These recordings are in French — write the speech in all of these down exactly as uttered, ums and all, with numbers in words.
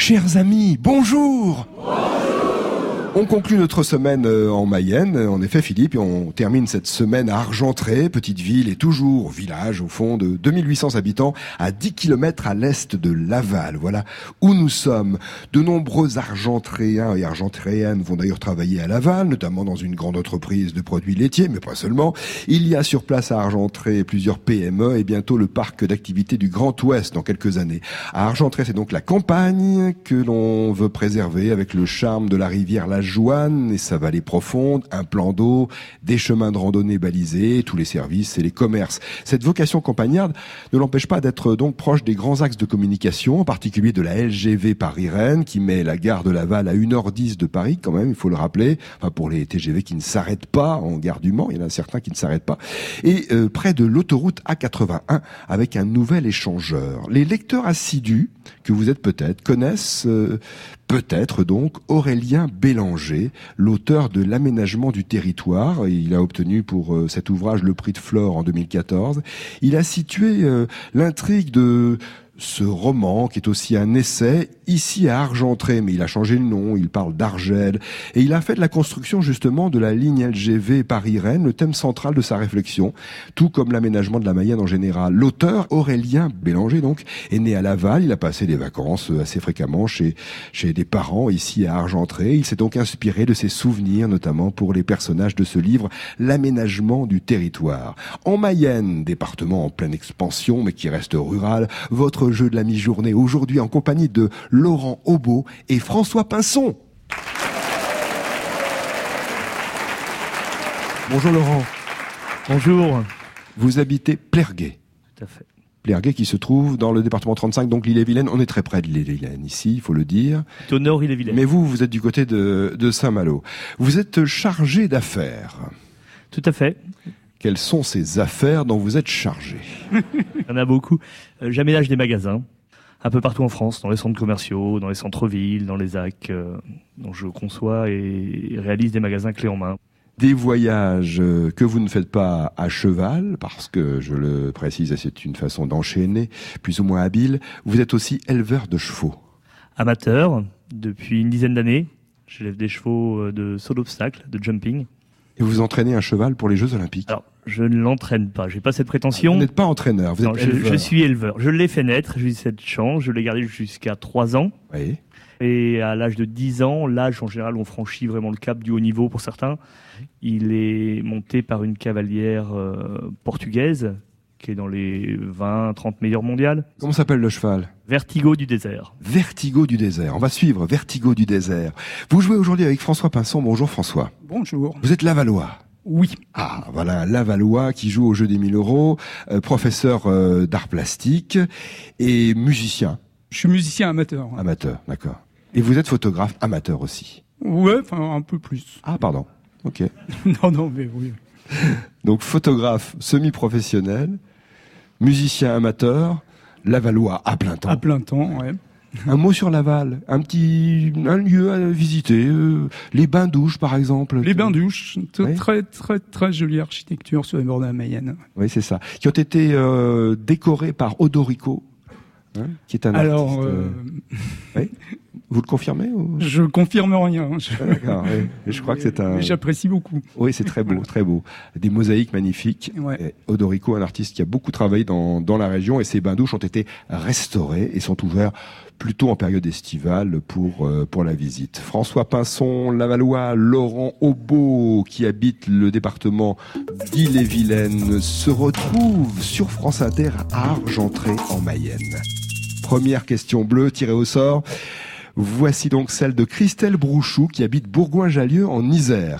Chers amis, bonjour. On conclut notre semaine en Mayenne, en effet Philippe, et on termine cette semaine à Argentré, petite ville et toujours village au fond de deux mille huit cents habitants à dix kilomètres à l'est de Laval. Voilà où nous sommes. De nombreux Argentréens et Argentréennes vont d'ailleurs travailler à Laval, notamment dans une grande entreprise de produits laitiers, mais pas seulement. Il y a sur place à Argentré plusieurs P M E et bientôt le parc d'activités du Grand Ouest dans quelques années. À Argentré, c'est donc la campagne que l'on veut préserver avec le charme de la rivière La Jouanne et sa vallée profonde, un plan d'eau, des chemins de randonnée balisés, tous les services et les commerces. Cette vocation campagnarde ne l'empêche pas d'être donc proche des grands axes de communication, en particulier de la L G V Paris-Rennes, qui met la gare de Laval à une heure dix de Paris, quand même, il faut le rappeler. Enfin, pour les T G V qui ne s'arrêtent pas en gare du Mans, il y en a certains qui ne s'arrêtent pas. Et euh, près de l'autoroute A quatre-vingt-un, avec un nouvel échangeur. Les lecteurs assidus, que vous êtes peut-être, connaissent euh, peut-être donc Aurélien Bélanger, l'auteur de l'aménagement du territoire. Il a obtenu pour euh, cet ouvrage le prix de Flore en deux mille quatorze. Il a situé euh, l'intrigue de ce roman, qui est aussi un essai, ici à Argentré, mais il a changé le nom, il parle d'Argel, et il a fait de la construction justement de la ligne L G V Paris-Rennes le thème central de sa réflexion, tout comme l'aménagement de la Mayenne en général. L'auteur, Aurélien Bélanger, donc, est né à Laval, il a passé des vacances assez fréquemment chez, chez des parents ici à Argentré. Il s'est donc inspiré de ses souvenirs, notamment pour les personnages de ce livre, l'aménagement du territoire. En Mayenne, département en pleine expansion, mais qui reste rural, votre jeu de la mi-journée aujourd'hui en compagnie de Laurent Aubeau et François Pinson. Bonjour Laurent. Bonjour. Vous habitez Plerguet. Tout à fait. Plerguet qui se trouve dans le département trente-cinq, donc l'Ille-et-Vilaine. On est très près de l'Ille-et-Vilaine ici, il faut le dire. Au nord Ille-et-Vilaine. Mais vous, vous êtes du côté de, de Saint-Malo. Vous êtes chargé d'affaires. Tout à fait. Quelles sont ces affaires dont vous êtes chargé? Il y en a beaucoup. Euh, J'aménage des magasins, un peu partout en France, dans les centres commerciaux, dans les centres-villes, dans les A C. Euh, dont je conçois et réalise des magasins clés en main. Des voyages que vous ne faites pas à cheval, parce que, je le précise, c'est une façon d'enchaîner, plus ou moins habile. Vous êtes aussi éleveur de chevaux. Amateur, depuis une dizaine d'années. J'élève des chevaux de saut d'obstacle, de jumping. Et vous entraînez un cheval pour les Jeux Olympiques? Alors, je ne l'entraîne pas, j'ai pas cette prétention. Vous n'êtes pas entraîneur, vous non, êtes je, éleveur. je suis éleveur. Je l'ai fait naître, j'ai eu cette chance, je l'ai gardé jusqu'à trois ans. Oui. Et à l'âge de dix ans, l'âge en général, on franchit vraiment le cap du haut niveau pour certains. Il est monté par une cavalière euh, portugaise, qui est dans les vingt trente meilleures mondiales. Comment s'appelle le cheval? Vertigo du désert. Vertigo du désert. On va suivre Vertigo du désert. Vous jouez aujourd'hui avec François Pinson. Bonjour François. Bonjour. Vous êtes Lavallois. Oui. Ah, voilà, un Lavallois qui joue au jeu des mille euros, euh, professeur euh, d'art plastique et musicien. Je suis musicien amateur. Ouais. Amateur, d'accord. Et vous êtes photographe amateur aussi. Ouais, enfin un peu plus. Ah, pardon. Ok. non, non, mais oui. Donc photographe semi-professionnel, musicien amateur, Lavallois à plein temps. À plein temps, ouais. Un mot sur Laval, un petit un lieu à visiter, euh, les bains-douches par exemple. Les bains-douches, oui. très très très jolie architecture sur les bords de la Mayenne. Oui, c'est ça. Qui ont été euh, décorés par Odorico, hein, qui est un Alors, artiste. euh... oui. Vous le confirmez ou... Je confirme rien. Je... Ah, d'accord, oui. Je crois que c'est un. Mais j'apprécie beaucoup. Oui, c'est très beau, très beau. Des mosaïques magnifiques. Ouais. Et Odorico, un artiste qui a beaucoup travaillé dans dans la région, et ses bains-douches ont été restaurés et sont ouverts plutôt en période estivale pour euh, pour la visite. François Pinson, Lavallois, Laurent Aubeau, qui habite le département d'Ille-et-Vilaine, se retrouve sur France Inter à Argentré en Mayenne. Première question bleue tirée au sort. Voici donc celle de Christelle Brouchou, qui habite Bourgoin-Jallieu en Isère.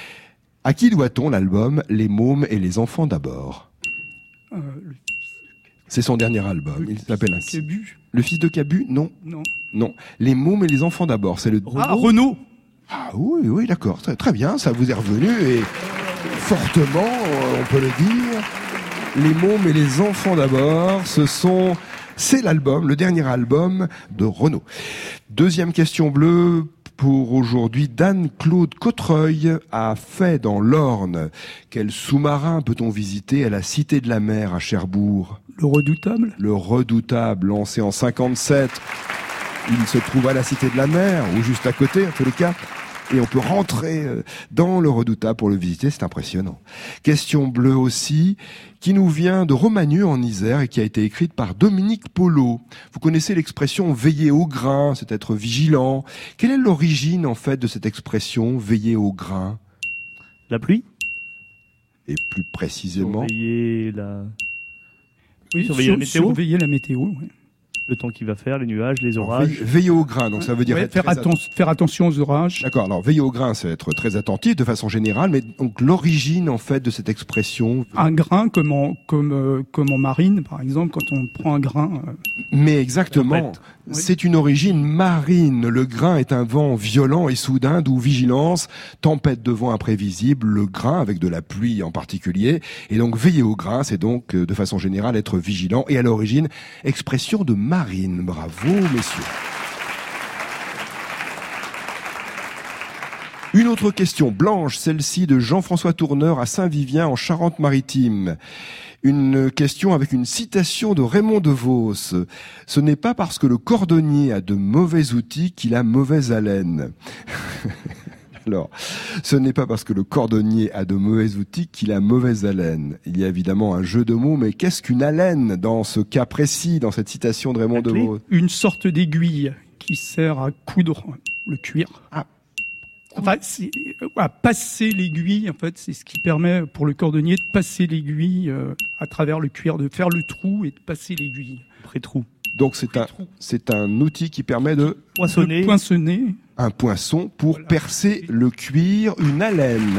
À qui doit-on l'album Les Mômes et les Enfants d'abord? euh, le... C'est son dernier album, le il s'appelle ainsi. Cabu. Le fils de Cabu? Non. Non. Non. Les Mômes et les Enfants d'abord, c'est le... Ah, Renaud. Ah oui, oui, d'accord, très, très bien, ça vous est revenu, et fortement, on peut le dire. Les Mômes et les Enfants d'abord, ce sont... C'est l'album, le dernier album de Renaud. Deuxième question bleue pour aujourd'hui. d'Anne-Claude Cautreuil a fait dans l'Orne. Quel sous-marin peut-on visiter à la Cité de la Mer à Cherbourg? Le Redoutable. Le Redoutable, lancé en cinquante-sept. Il se trouve à la Cité de la Mer, ou juste à côté, en tous les cas. Et on peut rentrer dans le Redoutable pour le visiter, c'est impressionnant. Question bleue aussi, qui nous vient de Romagneux en Isère et qui a été écrite par Dominique Polo. Vous connaissez l'expression « veiller au grain », c'est être vigilant. Quelle est l'origine, en fait, de cette expression « veiller au grain » ? La pluie ? Et plus précisément... Surveiller la... Oui, surveiller la météo. Surveiller la météo, oui. Le temps qu'il va faire, les nuages, les Alors, orages. veiller, veiller au grain, donc ça veut dire Ouais, être faire, très atten- atten- faire attention aux orages. D'accord, alors veiller au grain, c'est être très attentif de façon générale, mais donc l'origine en fait de cette expression... Un grain comme en, comme, euh, comme en marine, par exemple, quand on prend un grain. euh, Mais exactement, Tempête. c'est une origine marine. Le grain est un vent violent et soudain, d'où vigilance, tempête de vent imprévisible, le grain avec de la pluie en particulier. Et donc veiller au grain, c'est donc euh, de façon générale être vigilant. Et à l'origine, expression de marine. Bravo messieurs. Une autre question blanche, celle-ci de Jean-François Tourneur à Saint-Vivien en Charente-Maritime. Une question avec une citation de Raymond DeVos. Ce n'est pas parce que le cordonnier a de mauvais outils qu'il a mauvaise haleine. Alors, ce n'est pas parce que le cordonnier a de mauvais outils qu'il a mauvaise haleine. Il y a évidemment un jeu de mots, mais qu'est-ce qu'une haleine dans ce cas précis, dans cette citation de Raymond La clé. DeVos ? Une sorte d'aiguille qui sert à coudre le cuir. Ah. Enfin, c'est, euh, à passer l'aiguille, en fait, c'est ce qui permet pour le cordonnier de passer l'aiguille euh, à travers le cuir, de faire le trou et de passer l'aiguille. Pré-trou. Donc c'est un, c'est un outil qui permet de Poinçonner. De poinçonner. un poinçon pour Voilà. percer le cuir, une haleine.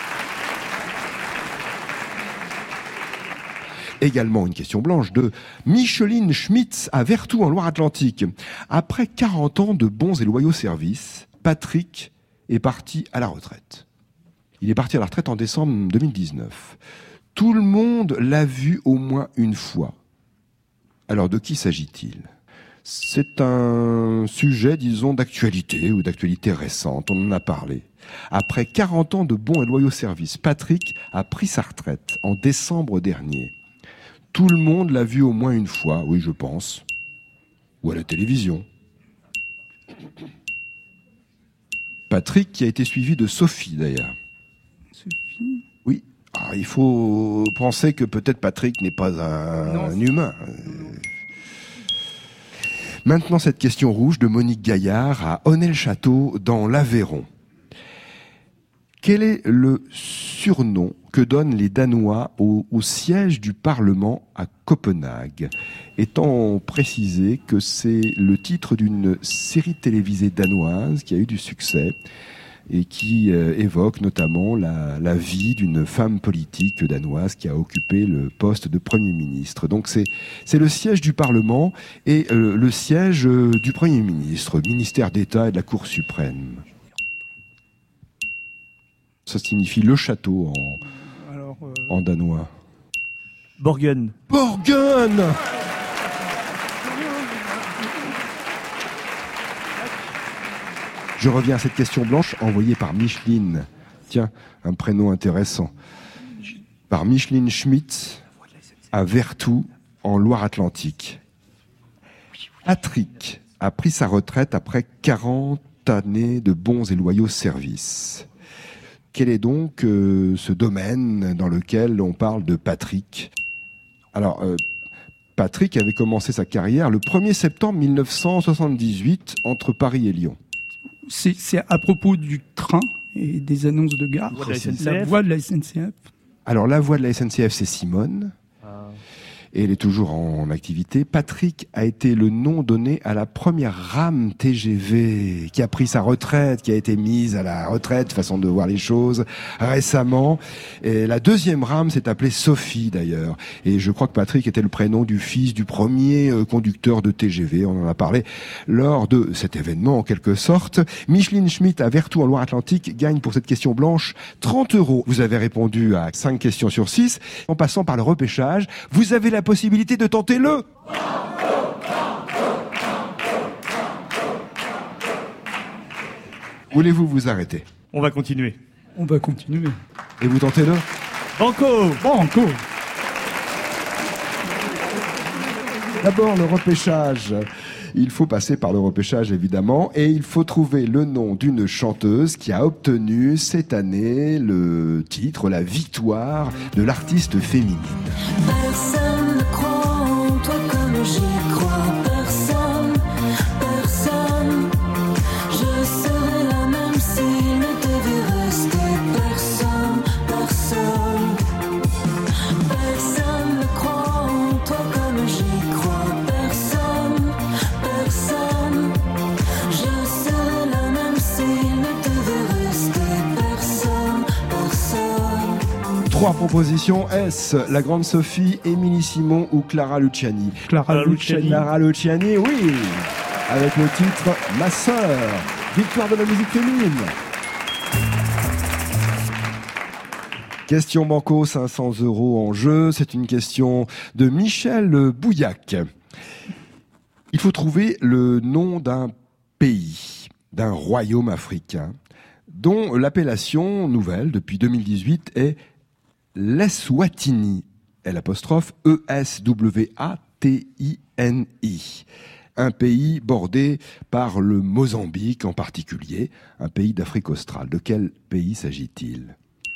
Également une question blanche de Micheline Schmitz à Vertou en Loire-Atlantique. Après quarante ans de bons et loyaux services, Patrick est parti à la retraite. Il est parti à la retraite en décembre deux mille dix-neuf. Tout le monde l'a vu au moins une fois. Alors de qui s'agit-il ? C'est un sujet, disons, d'actualité ou d'actualité récente. On en a parlé. Après quarante ans de bons et loyaux services, Patrick a pris sa retraite en décembre dernier. Tout le monde l'a vu au moins une fois, oui, je pense. Ou à la télévision. Patrick qui a été suivi de Sophie, d'ailleurs. Sophie. Oui. Alors, il faut penser que peut-être Patrick n'est pas un, Non, un c'est- humain. Maintenant, cette question rouge de Monique Gaillard à Honnay-le-Château, dans l'Aveyron. Quel est le surnom que donnent les Danois au, au siège du Parlement à Copenhague, étant précisé que c'est le titre d'une série télévisée danoise qui a eu du succès et qui euh, évoque notamment la, la vie d'une femme politique danoise qui a occupé le poste de Premier ministre. Donc c'est, c'est le siège du Parlement et euh, le siège euh, du Premier ministre, ministère d'État et de la Cour suprême. Ça signifie le château en, Alors, euh, en danois. Borgen. Borgen! Je reviens à cette question blanche envoyée par Micheline. Tiens, un prénom intéressant. Par Micheline Schmitz à Vertou, en Loire-Atlantique. Patrick a pris sa retraite après quarante années de bons et loyaux services. Quel est donc euh, ce domaine dans lequel on parle de Patrick ? Alors, euh, Patrick avait commencé sa carrière le premier septembre mille neuf cent soixante-dix-huit entre Paris et Lyon. c'est, c'est à propos du train et des annonces de gare. La voix de la S N C F. La voix de la S N C F. Alors, la voix de la S N C F, c'est Simone. Ah. Et elle est toujours en activité. Patrick a été le nom donné à la première rame T G V qui a pris sa retraite, qui a été mise à la retraite, façon de voir les choses, récemment. Et la deuxième rame s'est appelée Sophie, d'ailleurs. Et je crois que Patrick était le prénom du fils du premier euh, conducteur de T G V. On en a parlé lors de cet événement, en quelque sorte. Micheline Schmitt à Vertou, en Loire-Atlantique, gagne pour cette question blanche trente euros. Vous avez répondu à cinq questions sur six. En passant par le repêchage, vous avez la possibilité de tenter le... Voulez-vous vous arrêter? On va continuer. On va continuer. Et vous tentez le... Banco. Bon, encore. D'abord, le repêchage. Il faut passer par le repêchage, évidemment, et il faut trouver le nom d'une chanteuse qui a obtenu cette année le titre, la victoire de l'artiste féminine. Personne ne croit en toi comme j'y crois. Personne, personne. Je serai la même s'il ne devait rester. Personne, personne. Personne ne croit en toi comme j'y crois. Personne, personne. Je serai la même s'il ne devait rester. Personne, personne. Trois propositions. Est-ce la grande Sophie, Émilie Simon ou Clara Luciani? Clara Luciani. Clara Luciani, oui. Avec le titre Ma sœur. Victoire de la musique féminine. Question banco, cinq cents euros en jeu. C'est une question de Michel Bouillac. Il faut trouver le nom d'un pays, d'un royaume africain, dont l'appellation nouvelle depuis deux mille dix-huit est l'Eswatini, l'apostrophe E S W A T I N I. Un pays bordé par le Mozambique en particulier, un pays d'Afrique australe. De quel pays s'agit-il ?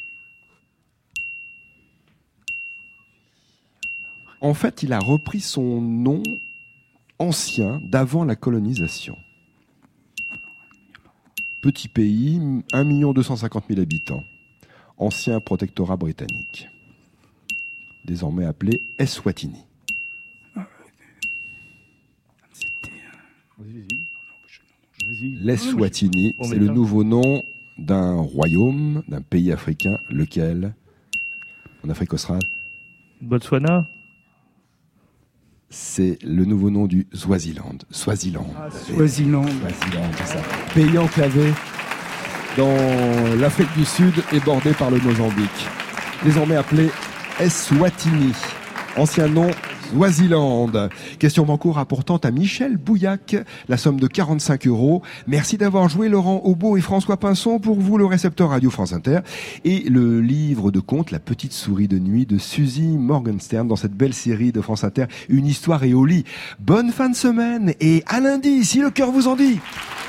En fait, il a repris son nom ancien d'avant la colonisation. Petit pays, un million deux cent cinquante mille habitants. Ancien protectorat britannique. Désormais appelé Eswatini. L'Eswatini, c'est le nouveau nom d'un royaume, d'un pays africain, lequel, en Afrique australe, Botswana. c'est le nouveau nom du Swaziland. Swaziland. Ah, Swaziland. Swaziland, c'est ça. Pays enclavé dans l'Afrique du Sud et bordé par le Mozambique. Désormais appelé Eswatini. Ancien nom Swaziland. Question banco rapportant à Michel Bouillac la somme de quarante-cinq euros. Merci d'avoir joué Laurent Aubeau et François Pinson. Pour vous, le récepteur Radio France Inter et le livre de contes La petite souris de nuit de Suzy Morgenstern dans cette belle série de France Inter, Une histoire et au lit. Bonne fin de semaine et à lundi si le cœur vous en dit.